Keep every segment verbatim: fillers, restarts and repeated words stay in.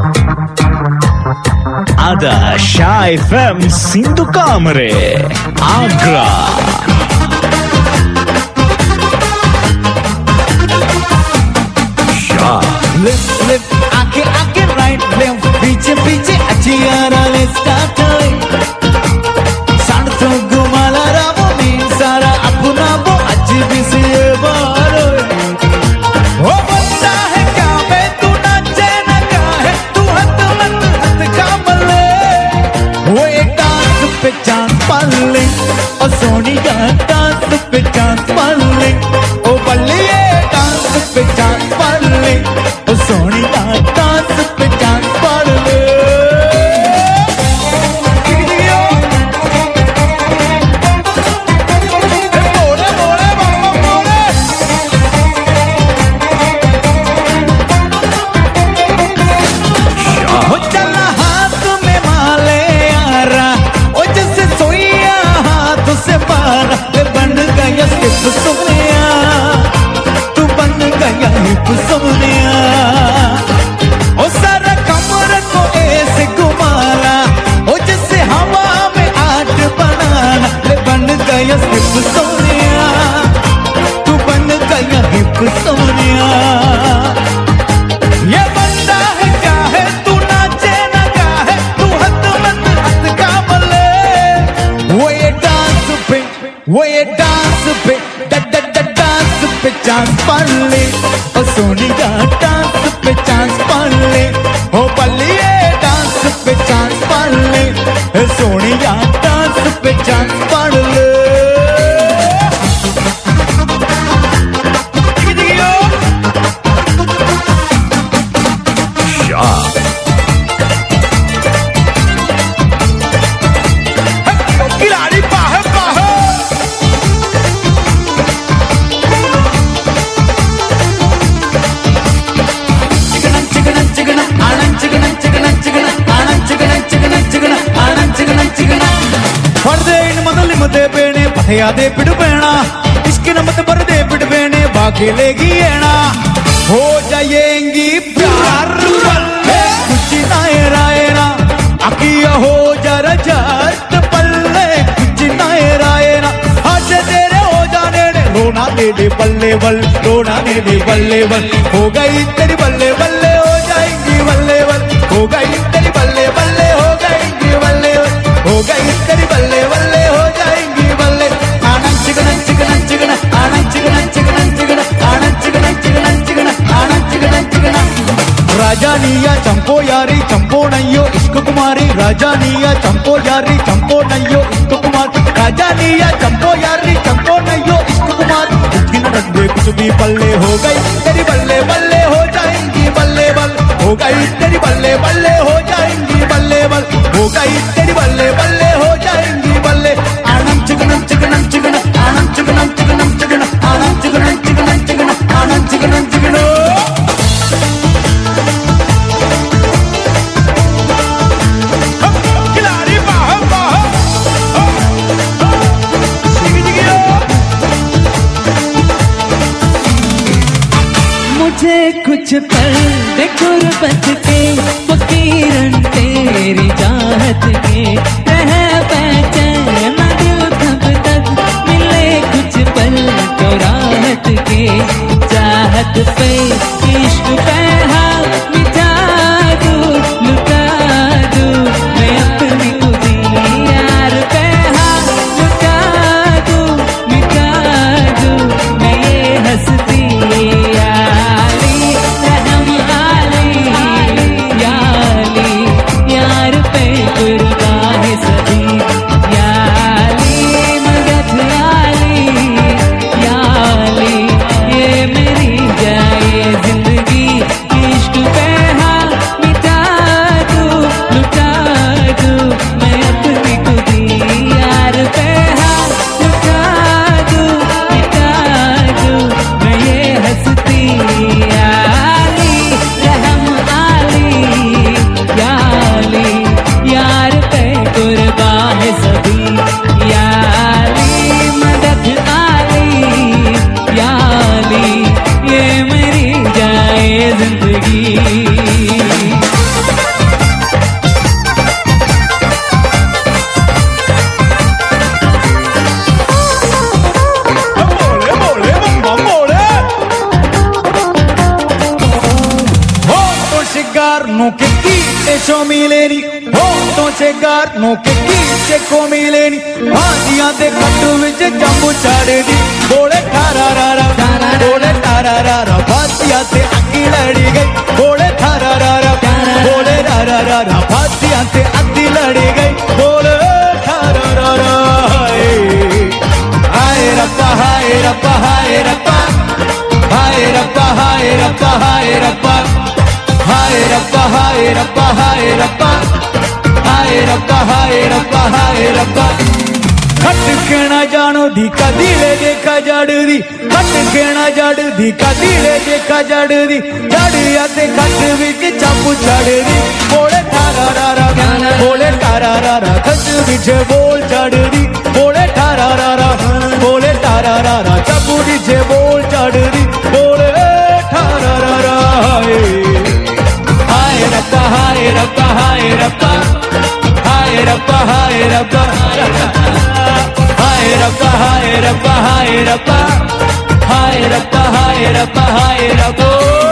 Ada Shah F M Sindhu Kamare Agra. Shah Left left आगे आगे right left पीछे पीछे अच्छी यारा let's start साढ़ तो घुमाला रामो मीन सारा अपना वो अच्छी भी से बारो ओ बंदा है क्या मैं तू नाचे ना क्या है तू हद मत हद का मले वो एक डांस पे चांद पाले ओ सोनिया डांस पे चांद पाले ओ बल्ले डांस पे चांद पाले ओ सोनिया डांस पे चांद पाले सोनिया ओ सारा कमर को ऐसे घुमाना ओ जैसे हवा में आग बनाना ले बन गया हिप सोनिया तू बन गया हिप सोनिया ये बंदा है क्या है तू नाचे ना क्या है तू हद मत हद का मले वो ये डांस पे वो ये डांस पे डांस पे चांस पड़ ले ओ सोनिया डांस पे चांस पड़ ले ओ बल्लिए डांस पे चांस पड़ ले ओ सोनिया डांस पे चांस पड़ ले Shah खिलाड़ी बाहर बाहर मते बेने पथया दे पिड़ बेना इसके नमत भर दे पिड़ बेने बाकी लेगी ऐना हो जाएंगी प्यार पल्ले कुछ नाए रायना अकिया हो जरा जट पल्ले कुछ नाए रायना आज तेरे हो जाने ने रोना दे दे बल्ले बल रोना दे दे बल्ले बल हो गई तेरी बल्ले बल्ले हो जाएंगी बल्ले बल हो गई तेरी बल्ले बल्ले हो जाएंगी बल्ले हो गई तेरी बल्ले बल्ले हो जाएंगी बल्ले आनंद चिकन चिकन चिकन आनंद चिकन चिकन चिकन आनंद चिकन चिकन चिकन आनंद चिकन चिकन राजानिया चंपो यारी चंपो नैयो इश्क कुमारी राजानिया चंपो यारी चंपो नैयो इश्क कुमार राजानिया चंपो यारी चंपो नैयो इश्क कुमार कुछ न रख दे कुछ भी बल्ले हो गई तेरी बल्ले बल्ले हो जाएंगी बल्ले बल हो गई तेरी बल्ले बल्ले हो जाएंगी बल्ले बल हो गई तेरी बल्ले बल्ले हो जाएंगी बल्ले आनंद चिकन चिकन चिकन आनंद चिकन चिकन चिकन आनंद चिकन चिकन चिकन आनंद चिकन चिकन खिलाड़ी बाहर बाहर मुझे कुछ पल गुर्बत के फकीरन तेरी चाहत के रह बैठे मैं दिल कब तक मिले कुछ पल तो राहत के चाहत पे इश्क पे हाथ मिटा दूं लुटा दूं मैं अपनी खुदी यार पे हाथ लुटा दूं मिटा दूं मैं ये हंसती यारी रहम आली याली यार पे कुर्बान गारनों के कीचे शो मिलेनी होठों से गारनों के कीचे को मिलेनी भाजियां ते कट्टू विच जंबू चाड़ दी बोले थारा रारा बोले थारा रारा भाजियां ते अग्गी लड़ी गई बोले थारा रारा बोले रारा रारा भाजियां ते अग्गी लड़ी गई बोले थारा रारा हाय रब्बा हाय रब्बा हाय रब्बा हाय रब्बा हाय रब्बा हाय रब्बा हाय रब्बा हाय रब्बा हाय रब्बा हाय रब्बा हाय रब्बा हाय रब्बा खट केना जानो दी कदीले देखा जड़ दी खट केना जड़ दी कदीले देखा जड़ दी जड़िया ते खट विच चापू चढ़ दी बोले थारा रारा बोले तारा रारा खट विच बोल चढ़ दी बोले थारा रारा बोले तारा रारा चापू विच बोल चढ़ दी बोले थारा रारा हाय रब्बा हाय रब्बा हाय रब्बा हाय रब्बा हाय रब्बा हाय रब्बा हाय रब्बा हाय रब्बा हाय रब्बा हाय रब्बा हाय रब्बा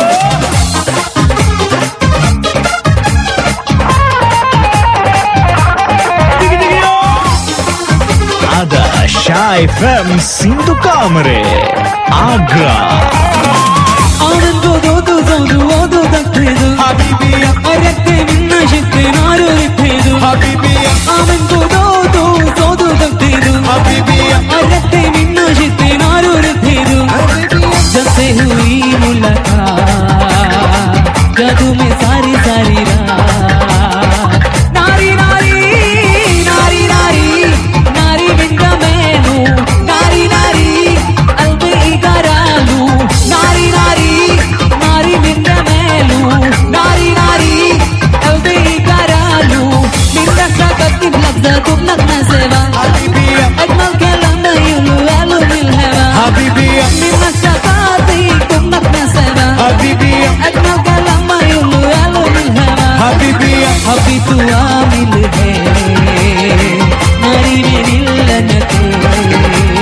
Ada Shai F M Sindhu Kamare Agra Anando dodu zodu odu daktedu Habibiya Arette minna shitte naru rippedu Habibiya Anando dodu zodu daktedu Habibiya Arette minna shitte naru rippedu जब से हुई मुलाकात जादू में सारी सारी रात नारी नारी नारी नारी नारी बिंदा मैनू नारी नारी अल्बे इगरालू नारी नारी नारी बिंदा मैनू नारी नारी अल्बे इगरालू बिंदा सकती लफ्ज़ तुम लगना सेवा Habibiya अजमल कलम युलू अलू मिल हैवा Habibiya बिंदा सकती तुम लगना सेवा Habibiya अजमल कलम युलू अलू मिल हैवा Habibiya अभी तू आमिल है नारी में मिलन के